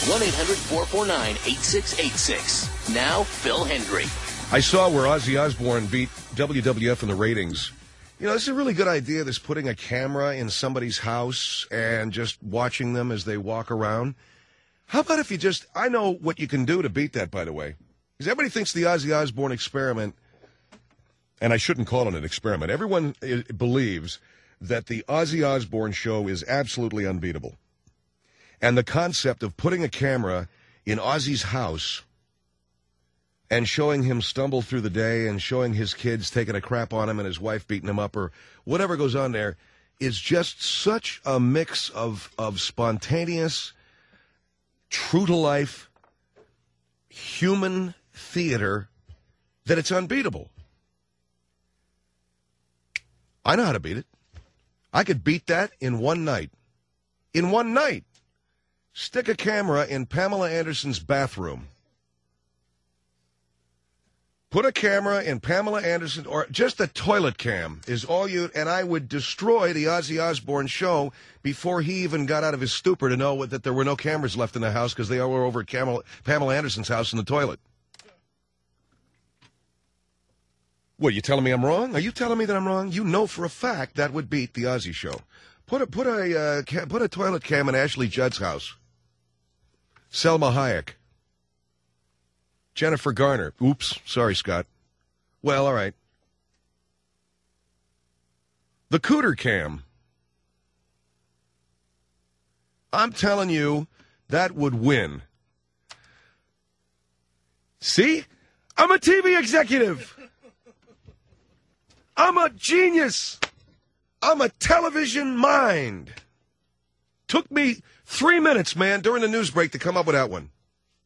1-800-449-8686. Now, Phil Hendry. I saw where Ozzy Osbourne beat WWF in the ratings. You know, this is a really good idea, this putting a camera in somebody's house and just watching them as they walk around. How about if you just, I know what you can do to beat that, by the way. Because everybody thinks the Ozzy Osbourne experiment, and I shouldn't call it an experiment, everyone believes that the Ozzy Osbourne show is absolutely unbeatable. And the concept of putting a camera in Ozzy's house and showing him stumble through the day and showing his kids taking a crap on him and his wife beating him up or whatever goes on there is just such a mix of spontaneous, true-to-life, human theater that it's unbeatable. I know how to beat it. I could beat that in one night. In one night. Stick a camera in Pamela Anderson's bathroom. Put a camera in Pamela Anderson, or just a toilet cam is all you, and I would destroy the Ozzy Osbourne show before he even got out of his stupor to know that there were no cameras left in the house because they were over at Pamela Anderson's house in the toilet. What, you telling me I'm wrong? Are you telling me that I'm wrong? You know for a fact that would beat the Ozzy show. Put a toilet cam in Ashley Judd's house. Selma Hayek. Jennifer Garner. Oops. Sorry, Scott. Well, all right. The Cooter Cam. I'm telling you, that would win. See? I'm a TV executive. I'm a genius. I'm a television mind. Took me 3 minutes, man, during the news break to come up with that one.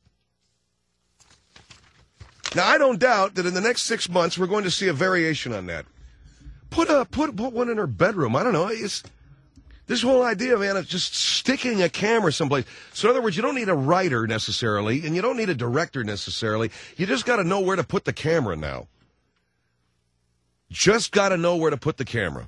Now, I don't doubt that in the next 6 months we're going to see a variation on that. Put one in her bedroom. I don't know. It's this whole idea, man, of just sticking a camera someplace. So, in other words, you don't need a writer necessarily, and you don't need a director necessarily. You just got to know where to put the camera now. Just got to know where to put the camera.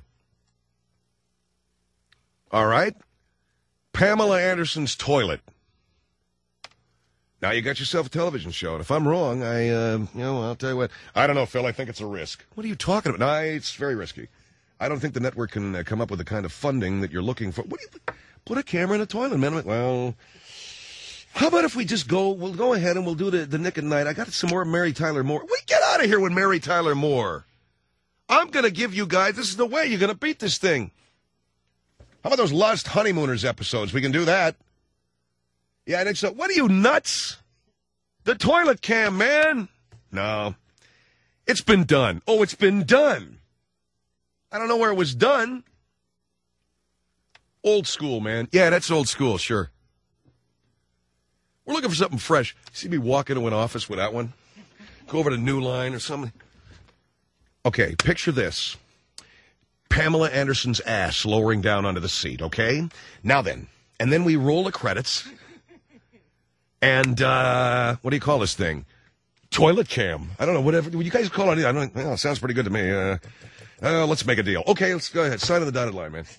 All right? Pamela Anderson's toilet. Now you got yourself a television show, and if I'm wrong, I'll tell you what. I don't know, Phil. I think it's a risk. What are you talking about? No, it's very risky. I don't think the network can come up with the kind of funding that you're looking for. What do you put a camera in a toilet, man? Well, how about if we just we'll go ahead and we'll do the Nick at Night. I got some more Mary Tyler Moore. We get out of here with Mary Tyler Moore. I'm going to give you guys, this is the way you're going to beat this thing. How about those Lost Honeymooners episodes? We can do that. Yeah, I think so. What are you, nuts? The toilet cam, man. No. It's been done. Oh, it's been done. I don't know where it was done. Old school, man. Yeah, that's old school, sure. We're looking for something fresh. See me walk into an office with that one? Go over to New Line or something. Okay, picture this. Pamela Anderson's ass lowering down onto the seat, okay? Now then. And then we roll the credits. And, what do you call this thing? Toilet cam. I don't know, whatever. You guys call it, it sounds pretty good to me. Let's make a deal. Okay, let's go ahead. Sign on the dotted line, man.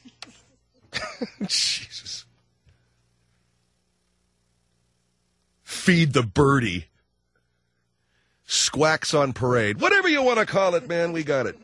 Jesus. Feed the birdie. Squacks on parade. Whatever you want to call it, man, we got it.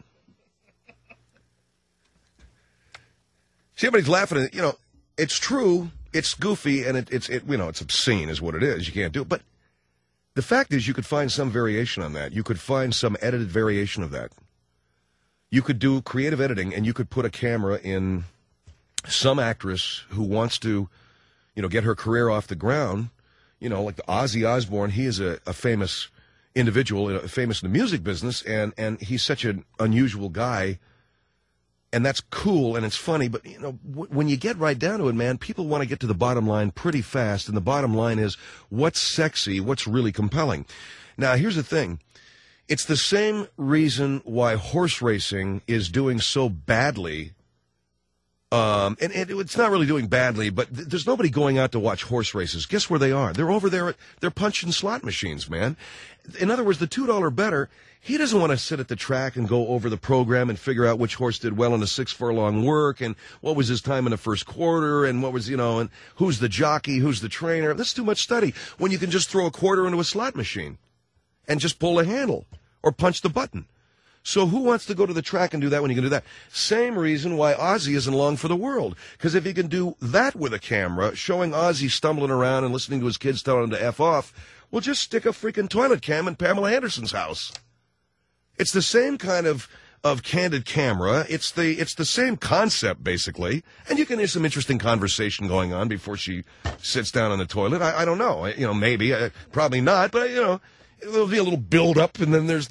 See, everybody's laughing at it. It's true. It's goofy, and it's obscene is what it is. You can't do it. But the fact is you could find some variation on that. You could find some edited variation of that. You could do creative editing, and you could put a camera in some actress who wants to, get her career off the ground. Like the Ozzy Osbourne, he is a famous individual, famous in the music business, and he's such an unusual guy. And that's cool, and it's funny, but, when you get right down to it, man, people want to get to the bottom line pretty fast, and the bottom line is what's sexy, what's really compelling. Now, here's the thing. It's the same reason why horse racing is doing so badly And it's not really doing badly, but there's nobody going out to watch horse races. Guess where they are? They're over there. They're punching slot machines, man. In other words, the $2 bettor, he doesn't want to sit at the track and go over the program and figure out which horse did well in a 6-furlong work and what was his time in the first quarter and what was, and who's the jockey, who's the trainer. That's too much study when you can just throw a quarter into a slot machine and just pull a handle or punch the button. So who wants to go to the track and do that when you can do that? Same reason why Ozzy isn't long for the world. Because if he can do that with a camera, showing Ozzy stumbling around and listening to his kids telling him to F off, well, just stick a freaking toilet cam in Pamela Anderson's house. It's the same kind of candid camera. It's the same concept, basically. And you can hear some interesting conversation going on before she sits down on the toilet. I don't know. Maybe. Probably not. But, there'll be a little build-up, and then there's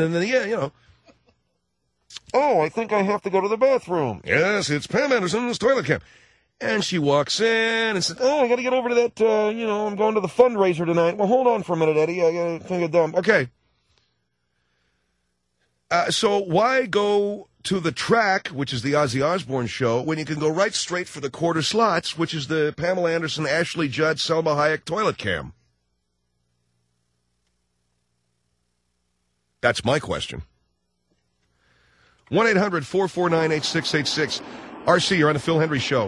oh, I think I have to go to the bathroom. Yes, it's Pam Anderson's toilet cam. And she walks in and says, oh, I got to get over to that, I'm going to the fundraiser tonight. Well, hold on for a minute, Eddie. I got to think of them. Okay. So why go to the track, which is the Ozzy Osbourne show, when you can go right straight for the quarter slots, which is the Pamela Anderson, Ashley Judd, Selma Hayek toilet cam? That's my question. 1-800-449-8686. RC, you're on the Phil Hendry Show.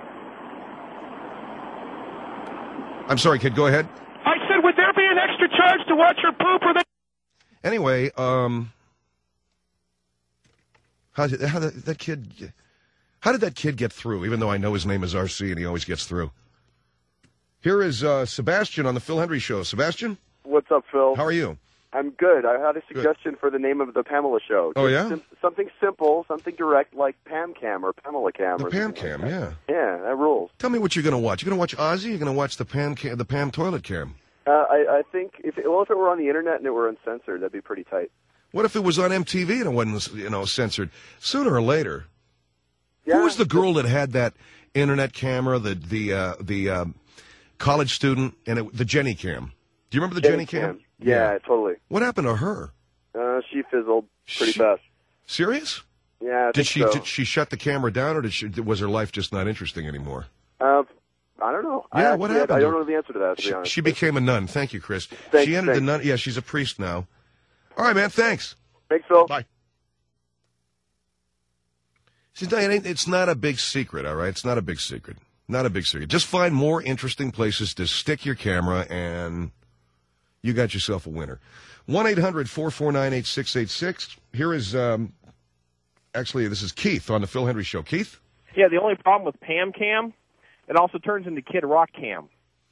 I'm sorry, kid, go ahead. I said, would there be an extra charge to watch her poop? Anyway, how did that kid get through, even though I know his name is RC and he always gets through? Here is Sebastian on the Phil Hendry Show. Sebastian? What's up, Phil? How are you? I'm good. I had a suggestion for the name of the Pamela Show. Oh, yeah? Something simple, something direct, like Pam Cam or Pamela Cam. The Pam Cam, like yeah. Yeah, that rules. Tell me what you're going to watch. You're going to watch Ozzy? You're going to watch the Pam toilet cam? I think if it were on the internet and it were uncensored, that'd be pretty tight. What if it was on MTV and it wasn't, censored? Sooner or later. Yeah. Who was the girl that had that internet camera, the college student, and the Jenny Cam? Do you remember the Jenny Cam? Yeah, totally. What happened to her? She fizzled pretty fast. Serious? Yeah, Did she shut the camera down, or was her life just not interesting anymore? I don't know. Yeah, what happened? I don't know the answer to that, to be honest. She became a nun. Thank you, Chris. Thanks, she ended the nun. Yeah, she's a priest now. All right, man. Thanks. Thanks, Phil. Bye. See, it's not a big secret, all right? It's not a big secret. Not a big secret. Just find more interesting places to stick your camera, and you got yourself a winner. 1-800-449-8686. Here is, actually, this is Keith on the Phil Hendry Show. Keith? Yeah, the only problem with Pam Cam, it also turns into Kid Rock Cam.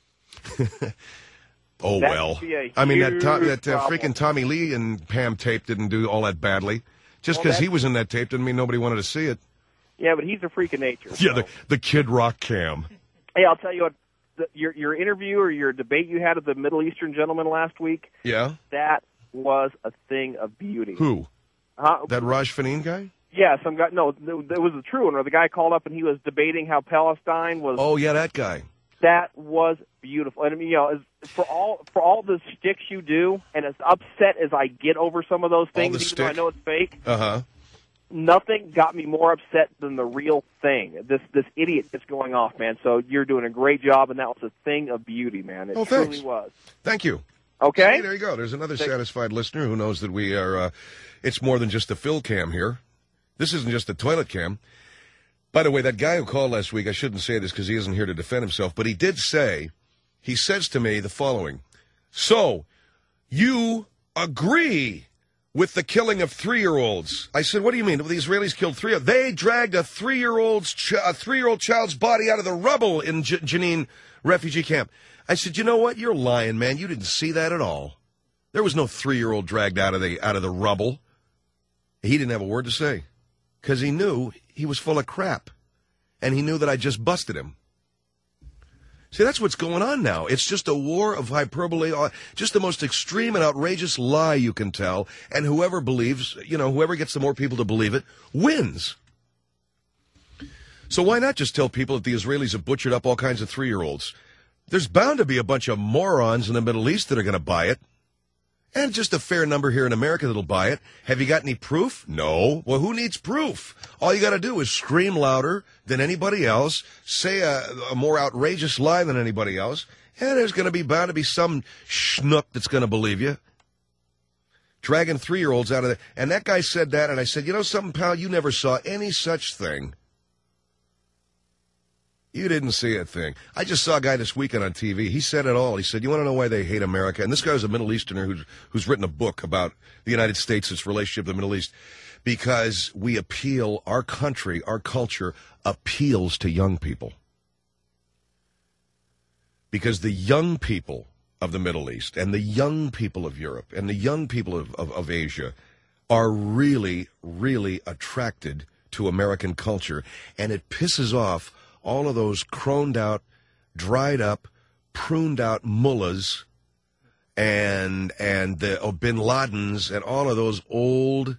Oh, that well. I mean, that freaking Tommy Lee and Pam tape didn't do all that badly. Just because he was in that tape didn't mean nobody wanted to see it. Yeah, but he's a freak of nature. Yeah, so. the Kid Rock Cam. Hey, I'll tell you what, your interview or your debate you had of the Middle Eastern gentleman last week, yeah, that was a thing of beauty. Who? That Raj Faneen guy? Yeah, some guy. No, it was a true one where the guy called up and he was debating how Palestine was. Oh, yeah, that guy. That was beautiful. And I mean, for all the sticks you do, and as upset as I get over some of those things, even though I know it's fake. Nothing got me more upset than the real thing. This idiot that's going off, man. So you're doing a great job, and that was a thing of beauty, man. It truly was. Thank you. Okay. Hey, there you go. There's another satisfied listener who knows that we are, it's more than just a Phil cam here. This isn't just a toilet cam. By the way, that guy who called last week, I shouldn't say this because he isn't here to defend himself, but he did say, he says to me the following: so, you agree with the killing of 3-year-olds? I said, what do you mean? The Israelis killed 3? They dragged a 3-year-old child's body out of the rubble in Jenin refugee camp. I said, you know what? You're lying, man. You didn't see that at all. There was no 3-year-old dragged out of the rubble. He didn't have a word to say because he knew he was full of crap, and he knew that I just busted him. See, that's what's going on now. It's just a war of hyperbole, just the most extreme and outrageous lie you can tell, and whoever believes, whoever gets the more people to believe it, wins. So why not just tell people that the Israelis have butchered up all kinds of 3-year-olds? There's bound to be a bunch of morons in the Middle East that are going to buy it. And just a fair number here in America that'll buy it. Have you got any proof? No. Well, who needs proof? All you got to do is scream louder than anybody else, say a more outrageous lie than anybody else, and there's going to be bound to be some schnook that's going to believe you. Dragging 3-year-olds out of there. And that guy said that, and I said, you know something, pal? You never saw any such thing. You didn't see a thing. I just saw a guy this weekend on TV. He said it all. He said, you want to know why they hate America? And this guy was a Middle Easterner who's written a book about the United States, its relationship to the Middle East, because we appeal, our country, our culture appeals to young people. Because the young people of the Middle East and the young people of Europe and the young people of Asia are really, really attracted to American culture. And it pisses off all of those croned out, dried up, pruned out mullahs and the bin Ladens and all of those old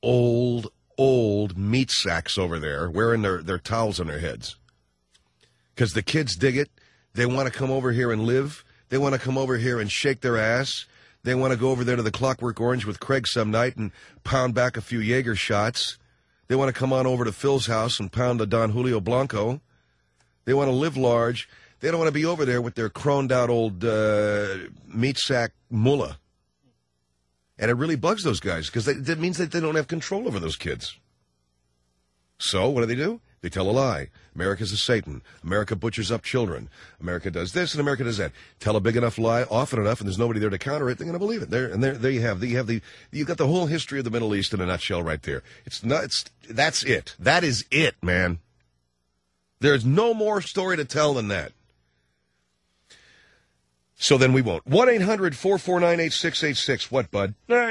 meat sacks over there wearing their towels on their heads. Because the kids dig it. They want to come over here and live. They want to come over here and shake their ass. They want to go over there to the Clockwork Orange with Craig some night and pound back a few Jaeger shots. They want to come on over to Phil's house and pound a Don Julio Blanco. They want to live large. They don't want to be over there with their croned out old meat sack mullah. And it really bugs those guys because that means that they don't have control over those kids. So what do? They tell a lie. America's a Satan. America butchers up children. America does this and America does that. Tell a big enough lie often enough, and there's nobody there to counter it. They're going to believe it. There you have. You've got the whole history of the Middle East in a nutshell right there. That's it. That is it, man. There's no more story to tell than that. So then we won't. 1-800-449-8686. What, bud?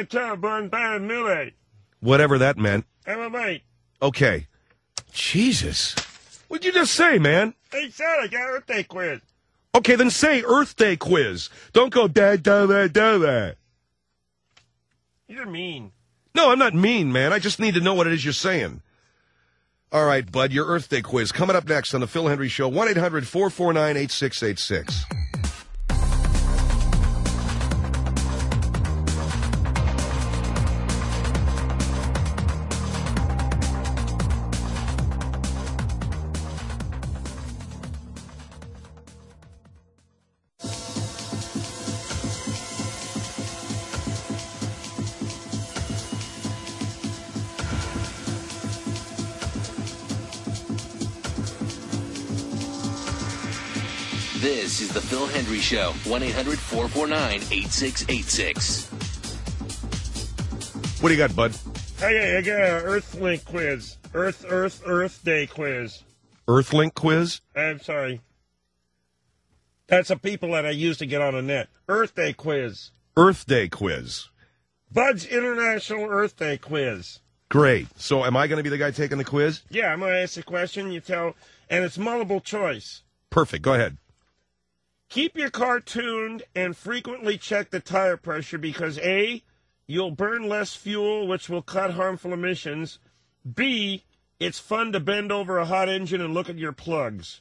Whatever that meant. Okay. Jesus. What'd you just say, man? He said I got Earth Day quiz. Okay, then say Earth Day quiz. Don't go da. You're mean. No, I'm not mean, man. I just need to know what it is you're saying. All right, bud, your Earth Day quiz coming up next on the Phil Hendry Show. 1-800-449-8686. This is the Phil Hendry Show. 1-800-449-8686. What do you got, bud? Hey, I got an Earthlink quiz. Earth Day quiz. Earthlink quiz? I'm sorry. That's the people that I use to get on the net. Earth Day quiz. Earth Day quiz. Bud's International Earth Day quiz. Great. So am I going to be the guy taking the quiz? Yeah, I'm going to ask a question, you tell, and it's multiple choice. Perfect. Go ahead. Keep your car tuned and frequently check the tire pressure because A, you'll burn less fuel, which will cut harmful emissions. B, it's fun to bend over a hot engine and look at your plugs.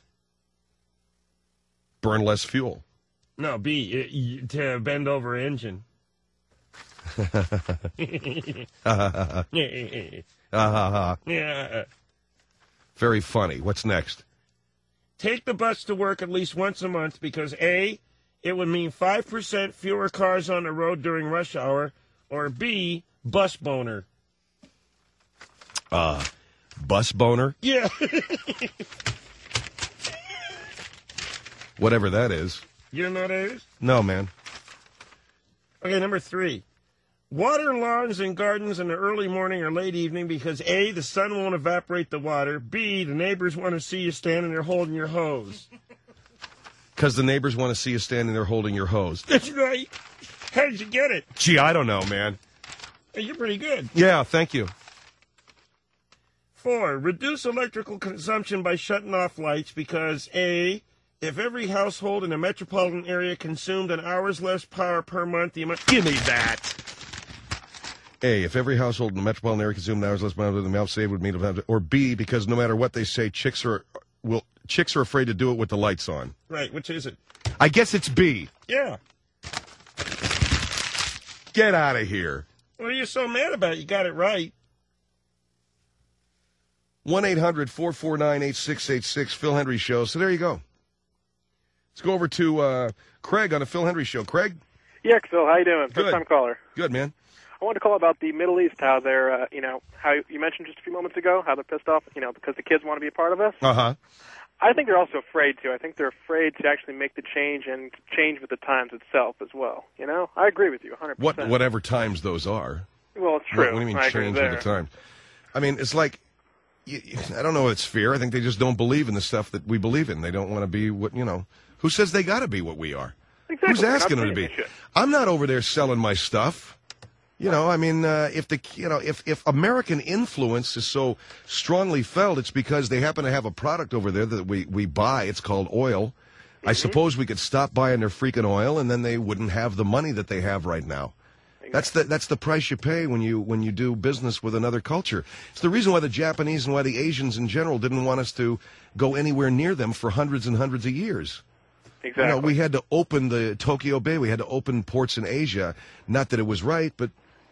Burn less fuel. No, B, to bend over an engine. Yeah. Very funny. What's next? Take the bus to work at least once a month because A, it would mean 5% fewer cars on the road during rush hour, or B, bus boner. Bus boner? Yeah. Whatever that is. You don't know what that is? No, man. Okay, number 3. Water lawns and gardens in the early morning or late evening because A, the sun won't evaporate the water. B, the neighbors want to see you standing there holding your hose. Because the neighbors want to see you standing there holding your hose. That's right. How did you get it? Gee, I don't know, man. Hey, you're pretty good. Yeah, thank you. 4, reduce electrical consumption by shutting off lights because A, if every household in a metropolitan area consumed an hour's less power per month, you must... Give me that. A, if every household in the metropolitan area consumed an hour's less power than the mouth saved would mean... Or B, because no matter what they say, chicks are afraid to do it with the lights on. Right, which is it? I guess it's B. Yeah. Get out of here. What are you so mad about? You got it right. 1-800-449-8686, Phil Hendry Show. So there you go. Let's go over to Craig on the Phil Hendry Show. Craig? Yeah, Phil, how you doing? Good. First-time caller. Good, man. I wanted to call about the Middle East, how they're, how you mentioned just a few moments ago, how they're pissed off, because the kids want to be a part of this. Uh-huh. I think they're also afraid to. I think they're afraid to actually make the change and change with the times itself as well. I agree with you 100%. Whatever times those are. Well, it's true. What do you mean change with the times? I mean, it's like, I don't know if it's fear. I think they just don't believe in the stuff that we believe in. They don't want to be what, who says they got to be what we are? Exactly. Who's asking them to be? I'm not over there selling my stuff. If American influence is so strongly felt, it's because they happen to have a product over there that we buy. It's called oil. Mm-hmm. I suppose we could stop buying their freaking oil, and then they wouldn't have the money that they have right now. Exactly. That's the price you pay when you do business with another culture. It's the reason why the Japanese and why the Asians in general didn't want us to go anywhere near them for hundreds and hundreds of years. Exactly. We had to open the Tokyo Bay. We had to open ports in Asia. Not that it was right, but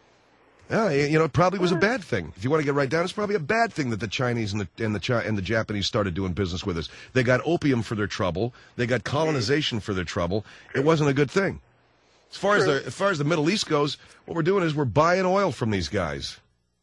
it probably was a bad thing. If you want to get right down, it's probably a bad thing that the Chinese and the Japanese started doing business with us. They got opium for their trouble. They got colonization for their trouble. It wasn't a good thing. As far as the Middle East goes, what we're doing is we're buying oil from these guys.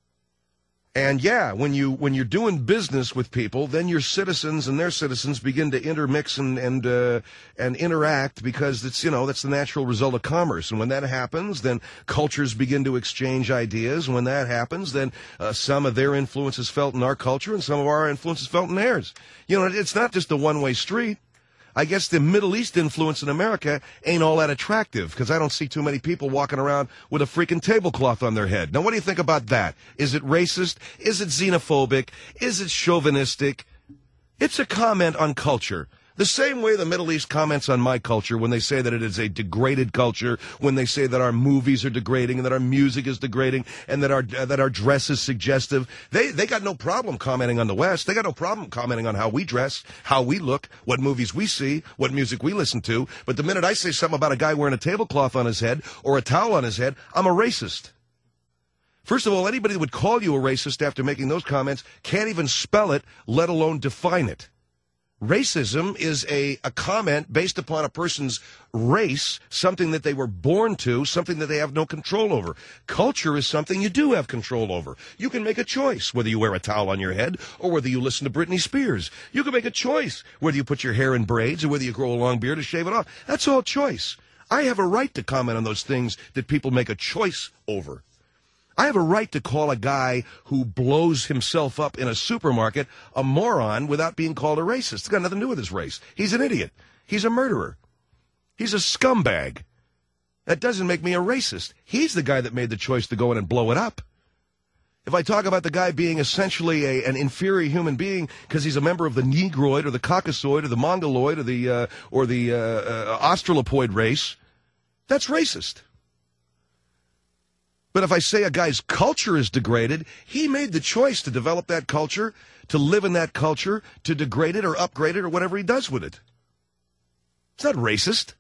And when you're doing business with people, then your citizens and their citizens begin to intermix and interact, because it's that's the natural result of commerce. And when that happens, then cultures begin to exchange ideas. And when that happens, then some of their influence is felt in our culture, and some of our influence is felt in theirs. It's not just a one-way street. I guess the Middle East influence in America ain't all that attractive, because I don't see too many people walking around with a freaking tablecloth on their head. Now, what do you think about that? Is it racist? Is it xenophobic? Is it chauvinistic? It's a comment on culture. The same way the Middle East comments on my culture when they say that it is a degraded culture, when they say that our movies are degrading and that our music is degrading and that our dress is suggestive. They got no problem commenting on the West. They got no problem commenting on how we dress, how we look, what movies we see, what music we listen to. But the minute I say something about a guy wearing a tablecloth on his head or a towel on his head, I'm a racist. First of all, anybody that would call you a racist after making those comments can't even spell it, let alone define it. Racism is a comment based upon a person's race, something that they were born to, something that they have no control over. Culture is something you do have control over. You can make a choice whether you wear a towel on your head or whether you listen to Britney Spears. You can make a choice whether you put your hair in braids or whether you grow a long beard or shave it off. That's all choice. I have a right to comment on those things that people make a choice over. I have a right to call a guy who blows himself up in a supermarket a moron without being called a racist. It's got nothing to do with his race. He's an idiot. He's a murderer. He's a scumbag. That doesn't make me a racist. He's the guy that made the choice to go in and blow it up. If I talk about the guy being essentially an inferior human being because he's a member of the Negroid or the Caucasoid or the Mongoloid or the Australopoid race, that's racist. But if I say a guy's culture is degraded, he made the choice to develop that culture, to live in that culture, to degrade it or upgrade it or whatever he does with it. It's not racist.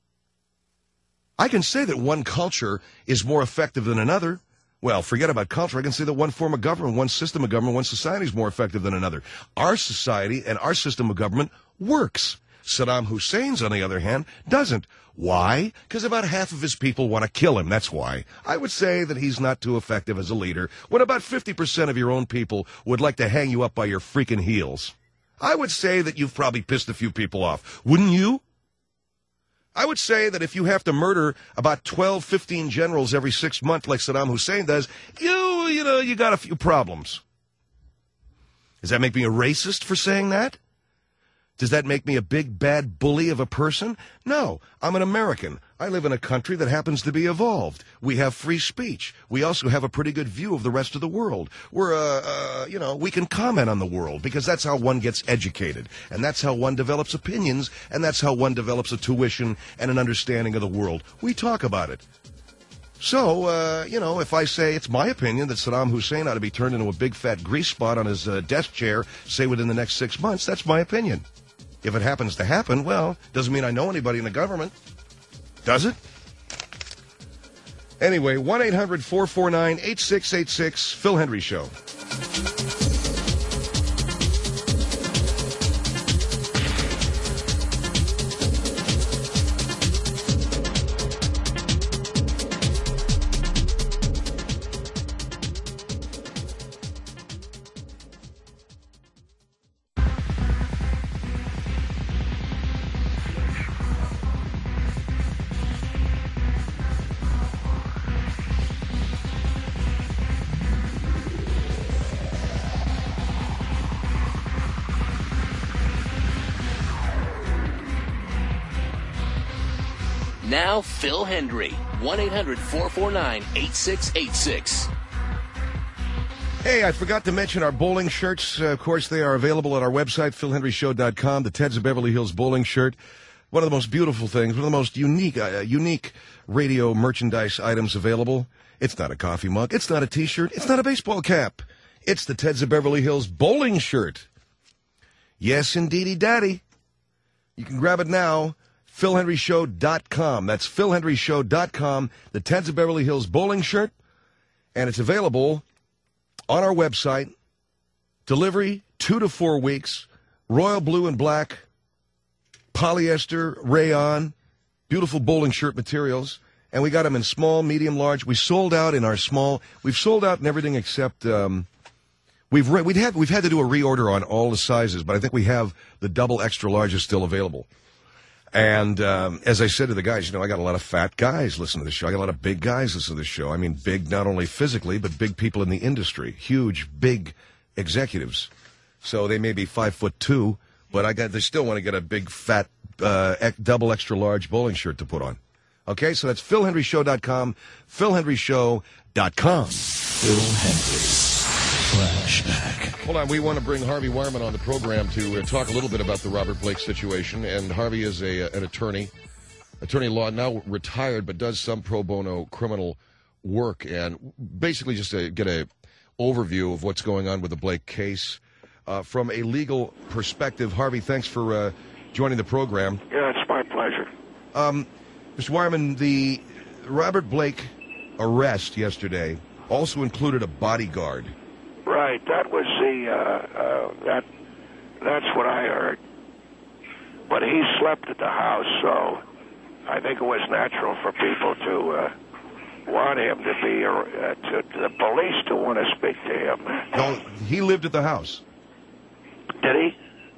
I can say that one culture is more effective than another. Well, forget about culture. I can say that one form of government, one system of government, one society is more effective than another. Our society and our system of government works. Saddam Hussein's, on the other hand, doesn't. Why? Because about half of his people want to kill him. That's why. I would say that he's not too effective as a leader when about 50% of your own people would like to hang you up by your freaking heels. I would say that you've probably pissed a few people off. Wouldn't you? I would say that if you have to murder about 12, 15 generals every 6 months like Saddam Hussein does, you got a few problems. Does that make me a racist for saying that? Does that make me a big, bad bully of a person? No, I'm an American. I live in a country that happens to be evolved. We have free speech. We also have a pretty good view of the rest of the world. We can comment on the world because that's how one gets educated. And that's how one develops opinions. And that's how one develops a tuition and an understanding of the world. We talk about it. So, if I say it's my opinion that Saddam Hussein ought to be turned into a big fat grease spot on his desk chair, say within the next 6 months, that's my opinion. If it happens to happen, well, doesn't mean I know anybody in the government. Does it? Anyway, 1-800-449-8686, Phil Hendrie Show. Now, Phil Hendrie, 1-800-449-8686. Hey, I forgot to mention our bowling shirts. Of course, they are available at our website, philhendrieshow.com. The Teds of Beverly Hills bowling shirt. One of the most beautiful things, one of the most unique radio merchandise items available. It's not a coffee mug. It's not a T-shirt. It's not a baseball cap. It's the Teds of Beverly Hills bowling shirt. Yes, indeedy daddy. You can grab it now. philhendrieshow.com. That's philhendrieshow.com, the Teds of Beverly Hills bowling shirt, and it's available on our website. Delivery 2 to 4 weeks. Royal blue and black, polyester, rayon, beautiful bowling shirt materials, and we got them in small, medium, large. We sold out in our small. We've sold out in everything except we've had to do a reorder on all the sizes, but I think we have the double extra large is still available. And as I said to the guys, I got a lot of fat guys listening to the show. I got a lot of big guys listening to the show. I mean, big not only physically, but big people in the industry. Huge, big executives. So they may be 5'2", but they still want to get a big, fat, double extra large bowling shirt to put on. Okay, so that's philhendrieshow.com, philhendrieshow.com. Phil Hendrie. Flashback. Hold on, we want to bring Harvey Wireman on the program to talk a little bit about the Robert Blake situation. And Harvey is an attorney law, now retired, but does some pro bono criminal work. And basically just to get an overview of what's going on with the Blake case from a legal perspective. Harvey, thanks for joining the program. Yeah, it's my pleasure. Mr. Wireman, the Robert Blake arrest yesterday also included a bodyguard. Right, that was that's what I heard. But he slept at the house, so I think it was natural for people to want him to be, to the police to want to speak to him. No, he lived at the house. Did he?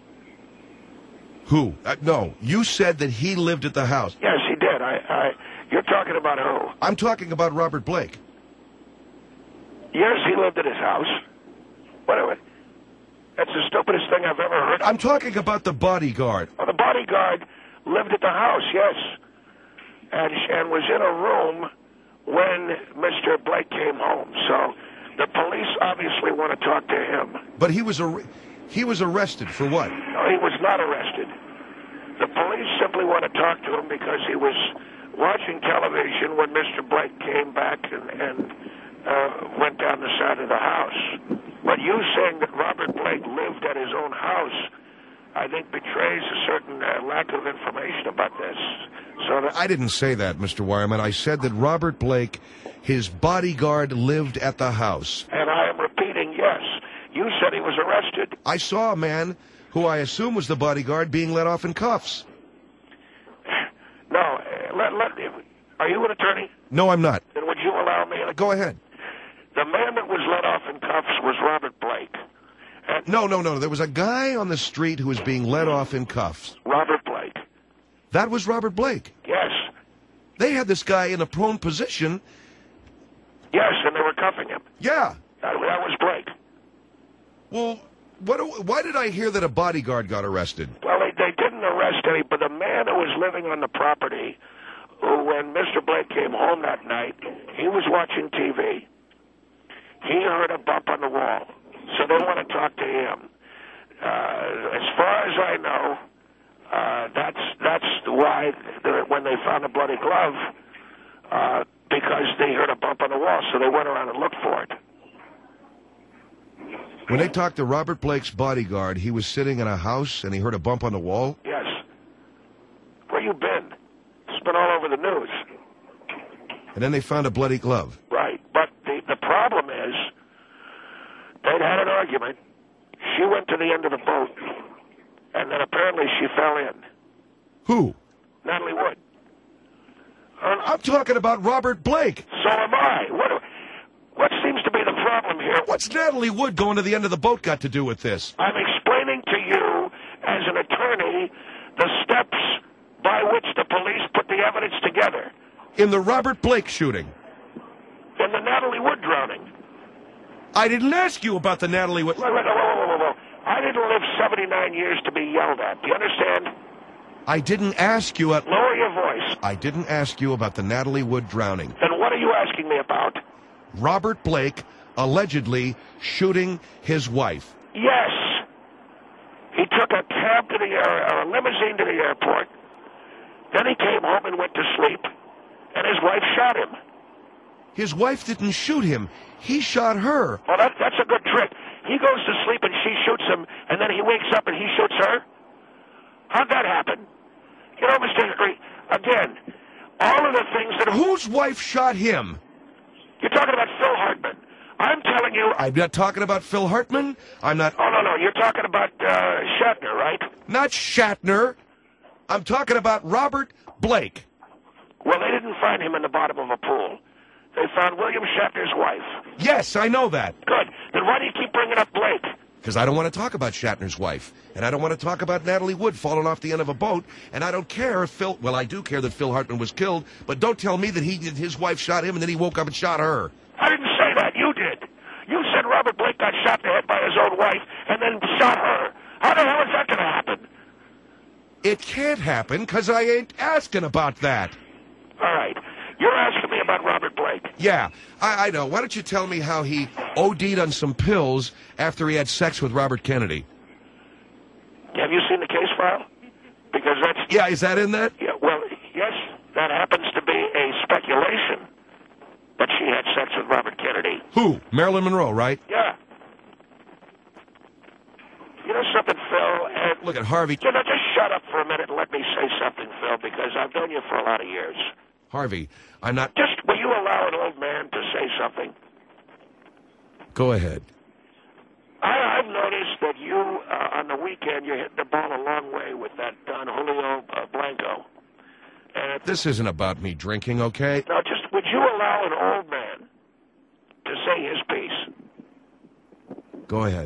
Who? No, you said that he lived at the house. Yes, he did. You're talking about who? I'm talking about Robert Blake. Yes, he lived at his house. Whatever. That's the stupidest thing I've ever heard. I'm talking about the bodyguard. Well, the bodyguard lived at the house, yes, and was in a room when Mr. Blake came home. So the police obviously want to talk to him. But he was arrested for what? No, he was not arrested. The police simply want to talk to him because he was watching television when Mr. Blake came back and went down the side of the house. But you saying that Robert Blake lived at his own house, I think betrays a certain lack of information about this. So I didn't say that, Mr. Wireman. I said that Robert Blake, his bodyguard, lived at the house. And I am repeating, yes. You said he was arrested. I saw a man who I assume was the bodyguard being let off in cuffs. No, are you an attorney? No, I'm not. Then would you allow me? Go ahead. The man that was let off in cuffs was Robert Blake. And No. There was a guy on the street who was being let off in cuffs. Robert Blake. That was Robert Blake. Yes. They had this guy in a prone position. Yes, and they were cuffing him. Yeah. That was Blake. Well, why did I hear that a bodyguard got arrested? Well, they didn't arrest any, but the man who was living on the property, who, when Mr. Blake came home that night, he was watching TV. He heard a bump on the wall, so they want to talk to him. As far as I know, that's why when they found the bloody glove, because they heard a bump on the wall, so they went around and looked for it. When they talked to Robert Blake's bodyguard, he was sitting in a house and he heard a bump on the wall? Yes. Where you been? It's been all over the news. And then they found a bloody glove. Right. But the problem is, they'd had an argument. She went to the end of the boat, and then apparently she fell in. Who? Natalie Wood. I'm talking about Robert Blake. So am I. What seems to be the problem here? What's Natalie Wood going to the end of the boat got to do with this? I'm explaining to you, as an attorney, the steps by which the police put the evidence together. In the Robert Blake shooting? In the Natalie Wood drowning. I didn't ask you about the Natalie Wood. Whoa. I didn't live 79 years to be yelled at. Do you understand? I didn't ask you... Lower your voice. I didn't ask you about the Natalie Wood drowning. Then what are you asking me about? Robert Blake allegedly shooting his wife. Yes. He took a cab to a limousine to the airport. Then he came home and went to sleep. And his wife shot him. His wife didn't shoot him. He shot her. Well, that's a good trick. He goes to sleep and she shoots him, and then he wakes up and he shoots her? How'd that happen? You know, Mr. Hickory, again, all of the things that... Whose wife shot him? You're talking about Phil Hartman. I'm telling you... I'm not talking about Phil Hartman. I'm not... Oh, no. You're talking about Shatner, right? Not Shatner. I'm talking about Robert Blake. Well, they didn't find him in the bottom of a pool. They found William Shatner's wife. Yes, I know that. Good. Then why do you keep bringing up Blake? Because I don't want to talk about Shatner's wife. And I don't want to talk about Natalie Wood falling off the end of a boat. And I don't care if Phil... Well, I do care that Phil Hartman was killed. But don't tell me that his wife shot him and then he woke up and shot her. I didn't say that. You did. You said Robert Blake got shot in the head by his own wife and then shot her. How the hell is that going to happen? It can't happen because I ain't asking about that. All right. You're asking me about Robert Blake. Yeah, I know. Why don't you tell me how he OD'd on some pills after he had sex with Robert Kennedy? Have you seen the case file? Because that's... Yeah, is that in that? Yeah, well, yes, that happens to be a speculation that she had sex with Robert Kennedy. Who? Marilyn Monroe, right? Yeah. You know something, Phil? Look at Harvey. You know, just shut up for a minute and let me say something, Phil, because I've known you for a lot of years. Harvey, I'm not... Just, will you allow an old man to say something? Go ahead. I've noticed that you, on the weekend, you're hitting the ball a long way with that Don Julio Blanco. And this isn't about me drinking, okay? No, just, would you allow an old man to say his piece? Go ahead.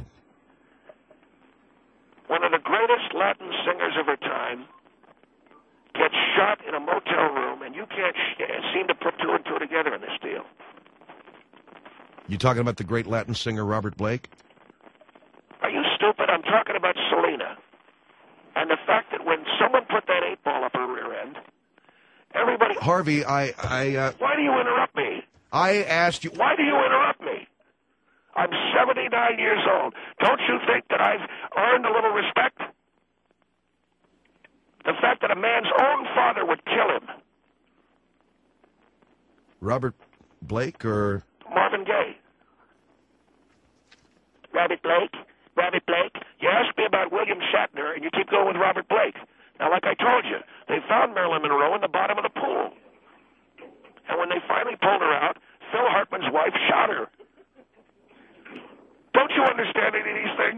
One of the greatest Latin singers of her time gets shot in a motel room, and you can't seem to put two and two together in this deal. You talking about the great Latin singer Robert Blake? Are you stupid? I'm talking about Selena. And the fact that when someone put that 8-ball up her rear end, everybody... Harvey, Why do you interrupt me? I asked you... Why do you interrupt me? I'm 79 years old. Don't you think that I've earned a little respect? The fact that a man's own father would kill him. Robert Blake or... Marvin Gaye. Robert Blake? Robert Blake? You asked me about William Shatner, and you keep going with Robert Blake. Now, like I told you, they found Marilyn Monroe in the bottom of the pool. And when they finally pulled her out, Phil Hartman's wife shot her. Don't you understand any of these things?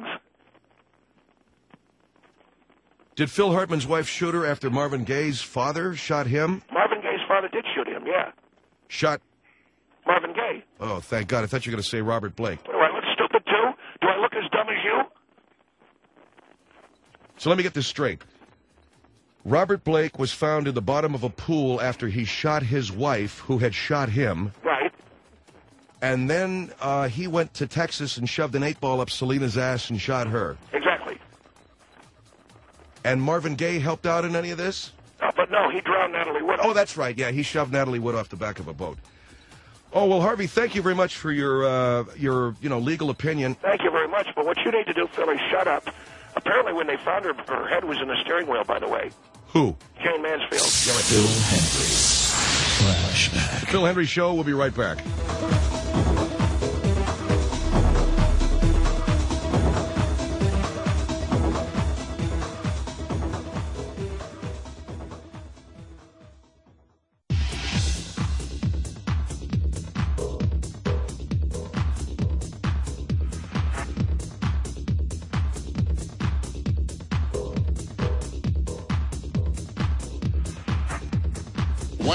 Did Phil Hartman's wife shoot her after Marvin Gaye's father shot him? Marvin Gaye's father did shoot him, yeah. Shot... Marvin Gaye. Oh, thank God. I thought you were going to say Robert Blake. Do I look stupid, too? Do I look as dumb as you? So let me get this straight. Robert Blake was found in the bottom of a pool after he shot his wife, who had shot him. Right. And then he went to Texas and shoved an 8-ball up Selena's ass and shot her. Exactly. And Marvin Gaye helped out in any of this? But no, he drowned Natalie Wood. Oh, that's right. Yeah, he shoved Natalie Wood off the back of a boat. Oh, well, Harvey, thank you very much for your legal opinion. Thank you very much. But what you need to do, Phil, is shut up. Apparently, when they found her, her head was in the steering wheel, by the way. Who? Jane Mansfield. Phil Hendrie. Flashback. Phil Hendrie Show. We'll be right back.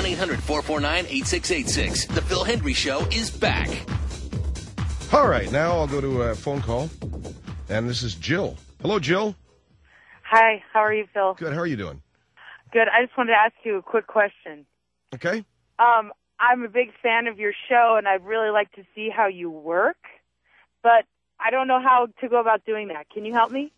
1-800-449-8686. The Phil Hendry Show is back. All right, now I'll go to a phone call. And this is Jill. Hello, Jill. Hi, how are you, Phil? Good, how are you doing? Good. I just wanted to ask you a quick question. Okay. I'm a big fan of your show, and I'd really like to see how you work, but I don't know how to go about doing that. Can you help me?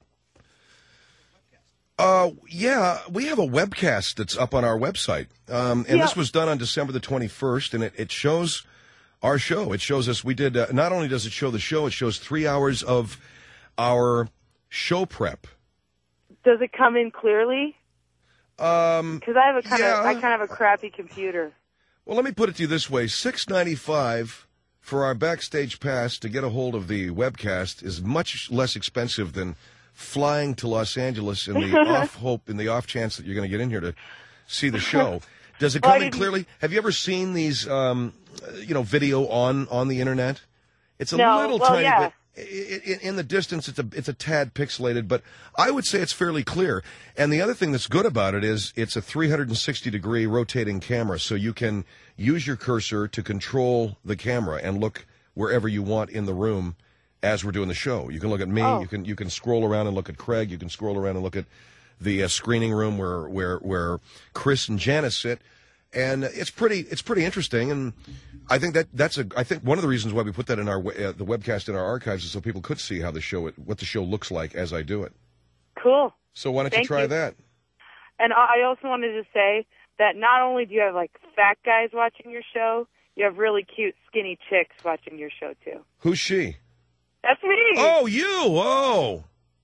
Yeah, we have a webcast that's up on our website. This was done on December the 21st, and it shows our show. It shows us, we did, not only does it show the show, it shows 3 hours of our show prep. Does it come in clearly? Because I have I kind of have a crappy computer. Well, let me put it to you this way. $6.95 for our backstage pass to get a hold of the webcast is much less expensive than flying to Los Angeles in the off chance that you're going to get in here to see the show. Does it come in clearly? Have you ever seen these, video on the internet? It's a little tiny bit. In the distance, it's a tad pixelated, but I would say it's fairly clear. And the other thing that's good about it is it's a 360-degree rotating camera, so you can use your cursor to control the camera and look wherever you want in the room as we're doing the show. You can look at me. Oh. You can scroll around and look at Craig. You can scroll around and look at the screening room where Chris and Janice sit. And it's pretty interesting, and I think I think one of the reasons why we put that in our the webcast in our archives is so people could see how what the show looks like as I do it. Cool. So why don't you try that? And I also wanted to say that not only do you have like fat guys watching your show, you have really cute skinny chicks watching your show too. Who's she? That's me. Oh, you. Oh.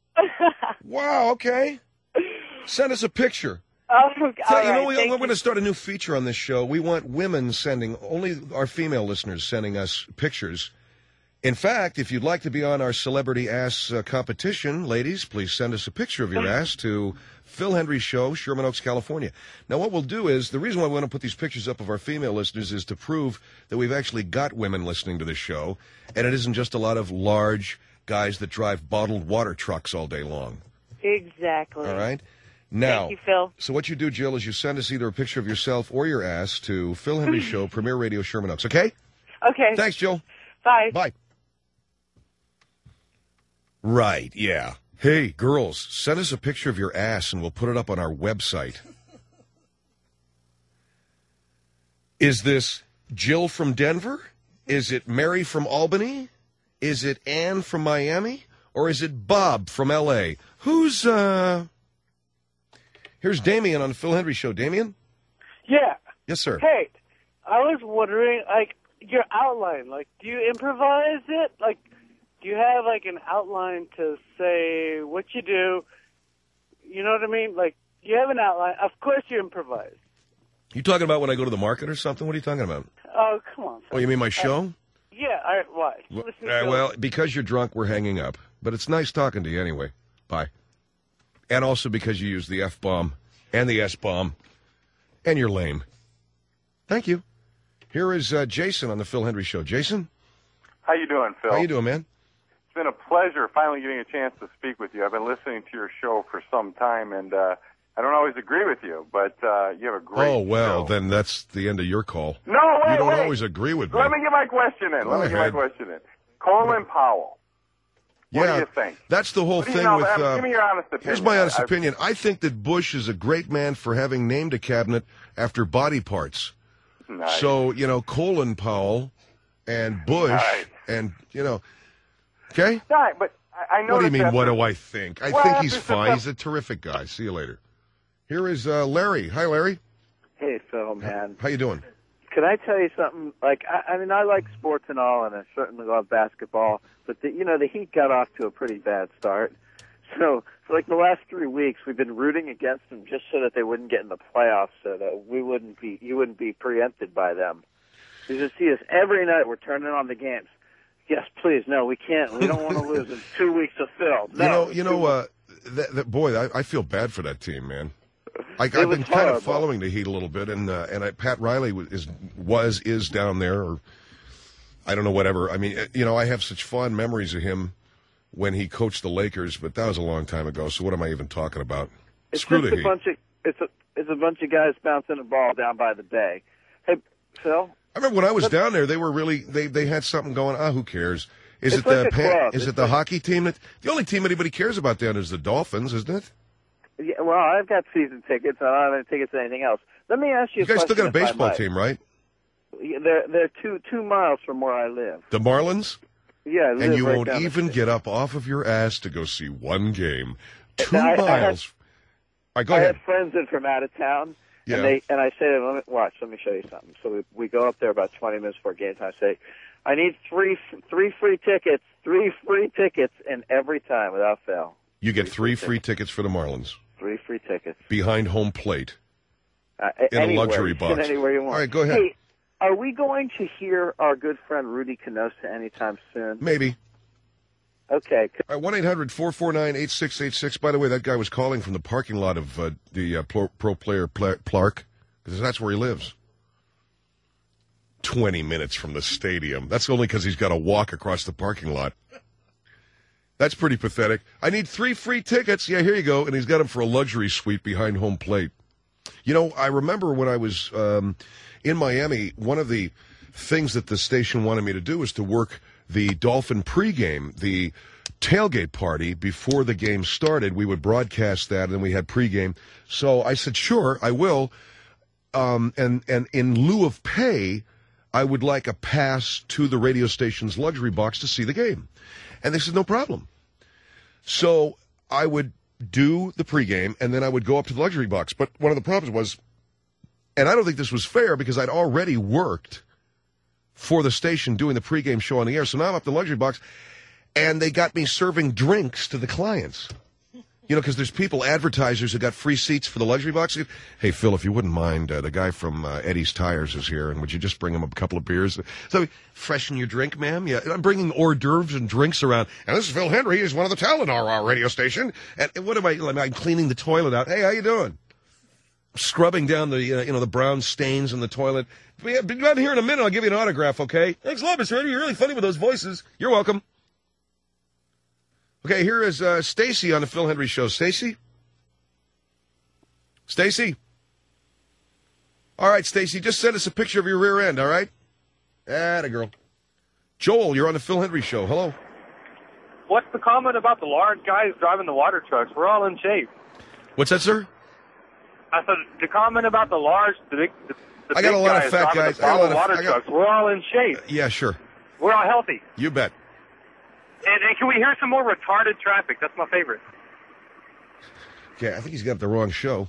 Wow. Okay. Send us a picture. Oh, we're going to start a new feature on this show. We want women only our female listeners sending us pictures. In fact, if you'd like to be on our celebrity ass competition, ladies, please send us a picture of your ass to Phil Hendry Show, Sherman Oaks, California. Now, what we'll do is, the reason why we want to put these pictures up of our female listeners is to prove that we've actually got women listening to this show, and it isn't just a lot of large guys that drive bottled water trucks all day long. Exactly. All right? Now, thank you, Phil. So what you do, Jill, is you send us either a picture of yourself or your ass to Phil Hendry Show, Premier Radio, Sherman Oaks. Okay? Okay. Thanks, Jill. Bye. Bye. Right, yeah. Hey, girls, send us a picture of your ass and we'll put it up on our website. Is this Jill from Denver? Is it Mary from Albany? Is it Ann from Miami? Or is it Bob from L.A.? Who's, Here's Damien on the Phil Hendry Show. Damien? Yeah. Yes, sir. Hey, I was wondering, your outline, do you improvise it? Do you have, an outline to say what you do? You know what I mean? You have an outline. Of course you improvise. You talking about when I go to the market or something? What are you talking about? Oh, come on. Oh, you mean my show? Yeah, why? Well, because you're drunk, we're hanging up. But it's nice talking to you anyway. Bye. And also because you use the F-bomb and the S-bomb, and you're lame. Thank you. Here is Jason on the Phil Hendry Show. Jason? How you doing, Phil? How you doing, man? It's been a pleasure finally getting a chance to speak with you. I've been listening to your show for some time, and I don't always agree with you, but you have a great show. Then that's the end of your call. No, wait, you don't always agree with me. Let me get my question in. Colin Powell. What do you think? That's the whole thing with... give me your honest opinion. Here's my honest opinion. I think that Bush is a great man for having named a cabinet after body parts. Nice. So, Colin Powell and Bush and, okay? Right, but I know... What do you mean, what do I think? I think he's fine. He's a terrific guy. See you later. Here is Larry. Hi, Larry. Hey, Phil, man. How you doing? Can I tell you something? I like sports and all, and I certainly love basketball, but the Heat got off to a pretty bad start. So for the last 3 weeks, we've been rooting against them just so that they wouldn't get in the playoffs, so that you wouldn't be preempted by them. You just see us every night. We're turning on the games. Yes, please. No, we can't. We don't want to lose in 2 weeks of Phil. No. Boy, I feel bad for that team, man. I've been kind of following the Heat a little bit, and Pat Riley is down there, or I don't know, whatever. I mean, I have such fond memories of him when he coached the Lakers, but that was a long time ago. So what am I even talking about? Screw the Heat. is a bunch of guys bouncing a ball down by the bay. Hey, Phil? I remember when I was down there, they were really, they had something going. Who cares? Is it like the hockey team the only team anybody cares about down is the Dolphins, isn't it? Yeah, well, I've got season tickets. I don't have any tickets to anything else. Let me ask you a question. You guys still got a baseball team, right? Yeah, they're 2 miles from where I live. The Marlins? Yeah, and you won't even get up off of your ass to go see one game. 2 miles. All right, go ahead. I have friends in from out of town, and I say to them, let me show you something. So we go up there about 20 minutes before game time. I say, I need three free tickets, and every time without fail. You get 3 free tickets for the Marlins. 3 free tickets. Behind home plate. In anywhere, a luxury box. Anywhere you want. All right, go ahead. Hey, are we going to hear our good friend Rudy Canosa anytime soon? Maybe. Okay. All right, 1-800-449-8686. By the way, that guy was calling from the parking lot of the Pro Player Clark, because that's where he lives. 20 minutes from the stadium. That's only because he's got to walk across the parking lot. That's pretty pathetic. I need 3 free tickets. Yeah, here you go. And he's got them for a luxury suite behind home plate. You know, I remember when I was in Miami, one of the things that the station wanted me to do was to work the Dolphin pregame, the tailgate party before the game started. We would broadcast that, and then we had pregame. So I said, sure, I will. And in lieu of pay, I would like a pass to the radio station's luxury box to see the game. And they said, no problem. So I would do the pregame, and then I would go up to the luxury box. But one of the problems was, and I don't think this was fair because I'd already worked for the station doing the pregame show on the air. So now I'm up the luxury box, and they got me serving drinks to the clients. You know, because there's people, advertisers, who got free seats for the luxury box. Hey, Phil, if you wouldn't mind, the guy from Eddie's Tires is here, and would you just bring him a couple of beers? So, freshen your drink, ma'am? Yeah, I'm bringing hors d'oeuvres and drinks around. And this is Phil Hendry. He's one of the talent on our radio station. And what am I cleaning the toilet out. Hey, how you doing? Scrubbing down the, the brown stains in the toilet. Be out here in a minute. I'll give you an autograph, okay? Thanks a lot, Mr. Hendry. You're really funny with those voices. You're welcome. Okay, here is Stacy on the Phil Hendry Show. Stacy? Stacy? All right, Stacy, just send us a picture of your rear end, all right? Atta girl. Joel, you're on the Phil Hendry Show. Hello. What's the comment about the large guys driving the water trucks? We're all in shape. What's that, sir? I said the comment about the big I got a lot of fat guys. Water trucks. We're all in shape. Yeah, sure. We're all healthy. You bet. And can we hear some more retarded traffic? That's my favorite. Okay, I think he's got the wrong show.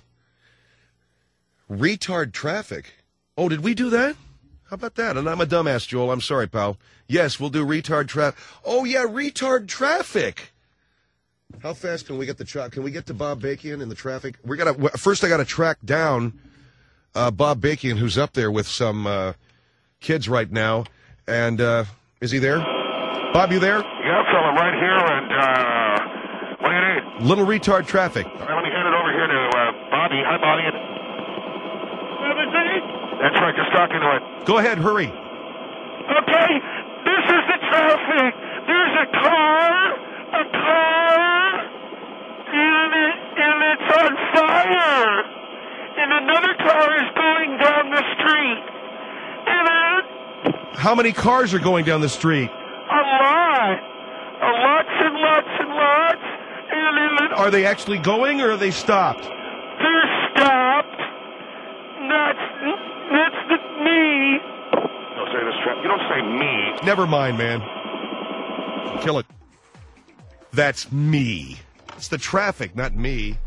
Retard traffic. Oh, did we do that? How about that? And I'm a dumbass, Joel. I'm sorry, pal. Yes, we'll do retard traffic. Oh, yeah, retard traffic. How fast can we get Can we get to Bob Bakian in the traffic? First, I got to track down Bob Bakian, who's up there with some kids right now. And is he there? Bob, you there? Yeah, fella, right here, and what do you need? Little retard traffic. All right, let me hand it over here to Bobby. Hi, Bobby. That's right, just talking to it. Go ahead, hurry. Okay, this is the traffic. There's a car, and it's on fire. And another car is going down the street. How many cars are going down the street? A lot. Lots and lots and lots. Are they actually going, or are they stopped? They're stopped. That's me. Don't say this. You don't say me. Never mind, man. Kill it. That's me. It's the traffic, not me.